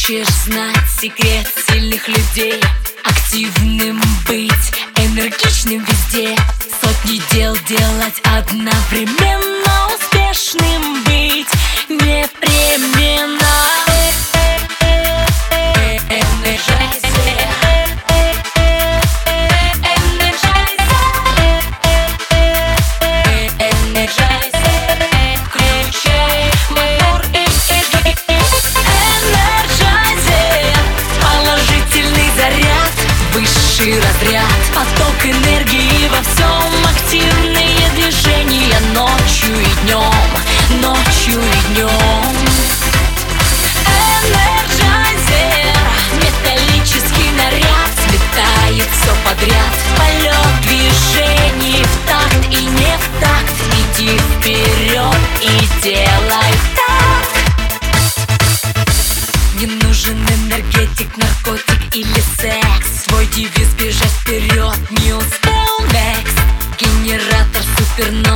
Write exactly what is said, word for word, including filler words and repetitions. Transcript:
Хочешь знать секрет сильных людей? Активным быть, энергичным везде. Сотни дел делать одновременно, успешным быть непременно. Высший разряд, поток энергии во всем, активные движения ночью и днем, ночью и днем. Энерджайзер, металлический наряд, сметает все подряд. Полет движений в такт и не в такт. Иди вперед и делай так. Не нужен энергетик, наркотик или секс. Свой девиз бежать вперед, не успел next. Генератор супер